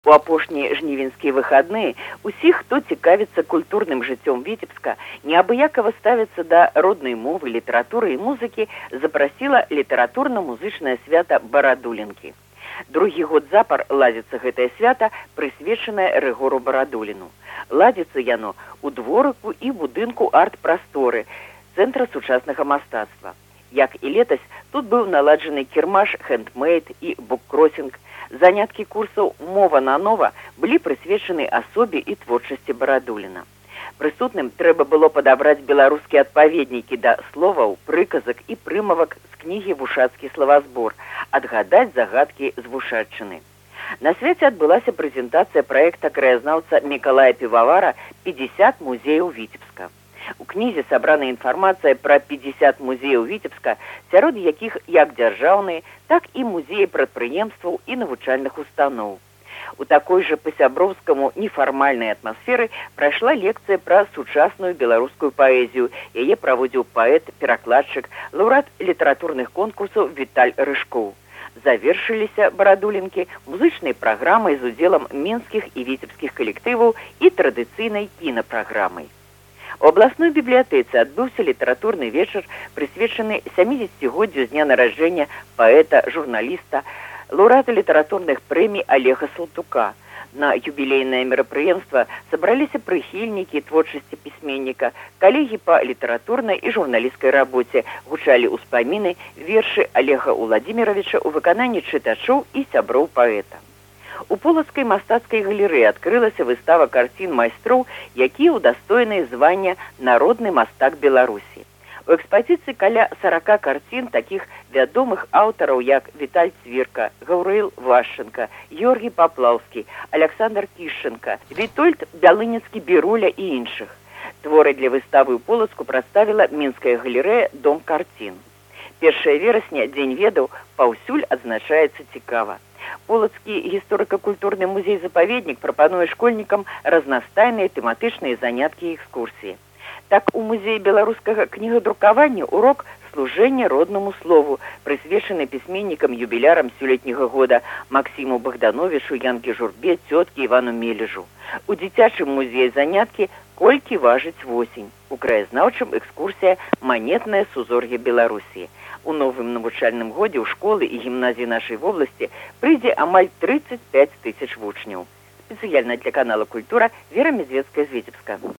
У апошнія жнівеньскія выхадныя усіх, хто цікавіцца культурным жыццём Віцебска, неабыякава ставіцца да роднай мовы, літаратуры і музыкі, запрасіла літаратурна-музычнае свята Барадулінкі. Другі год запар ладзіцца гэтае свята, прысвечанае Рыгору Барадуліну. Ладзіцца яно ў дворыку і будынку арт-прасторы, цэнтра сучаснага мастацтва. Як і летась, тут быў наладжаны кірмаш, хендмейд і буккросінг. Заняткі курсаў «Мова на нова» былі прысвечаны асобе і творчасці Барадуліна. Прысутным трэба было падабраць беларускія адпаведнікі да словаў, прыказак і прымавак з кнігі «Вушацкі словазбор», адгадаць загадкі з вушаччыны. На свеце адбылася прэзентацыя праекта краязнаўца Мікалая Півавара «50 музеяў Віцебска». У кнізе сабрана інфармацыя пра 50 музеяў Віцебска, сярод якіх як дзяржаўныя, так і музеі прадпрыемстваў і навучальных устаноў. У такой жа па-сяброўскаму нефармальнай атмасферы прайшла лекцыя пра сучасную беларускую паэзію. Яе праводзіў паэт, перакладчык, лаўрэат літаратурных конкурсаў Віталь Рыжкоў. Завершыліся Барадулінкі музычнай праграмай з удзелам мінскіх і віцебскіх калектываў і традыцыйнай кінапраграмай. У абласной бібліятэцы адбыўся літаратурны вечар, прысвечаны 70-годдзю з дня нараджэння паэта, журналіста, лаўрэата літаратурных прэмій Олега Салтука. На юбілейнае мерапрыемства сабраліся прыхільнікі творчасці пісьменніка, калегі па літаратурнай і журналісцкай рабоце, гучалі ўспаміны, вершы Олега Уладзіміровича ў выкананні чытачоў і сяброў паэта. У Полацкай мастацкай галерэі адкрылася выстава карцін майстроў, якія ўдастоеныя звання «Народны мастак Беларусі». У экспазіцыі каля 40 карцін такіх вядомых аўтараў, як Віталь Цвірка, Гаўрыл Вашченка, Георгій Паплаўскі, Александр Кішченка, Вітольд Бялыніцкі-Біруля і іншых. Творы для выставы ў Полацку прадставіла мінская галерэя «Дом карцін». 1 верасня, дзень ведаў, паўсюль адзначаецца цікава. Полацкі гісторыка-культурны музей-запаведнік прапануе школьнікам разнастайныя тэматычныя заняткі і экскурсіі. Так, у музеі беларускага кнігадрукавання урок «Служэнне роднаму слову», прысвечаны пісьменнікам-юбілярам сёлетняга года Максіму Богдановичу, Янке Журбе, цёткі Івану Мележу. У дзіцячым музеі заняткі «Колькі важыць восень». У краязнаўчым экскурсія «Манетнае сузор'е Беларусі». У новым навучальным годзе ў школы і гімназіі нашай вобласці прыйдзе амаль 35 000 вучняў. Спецыяльна для канала «Культура» Вера Медведская з Віцебска.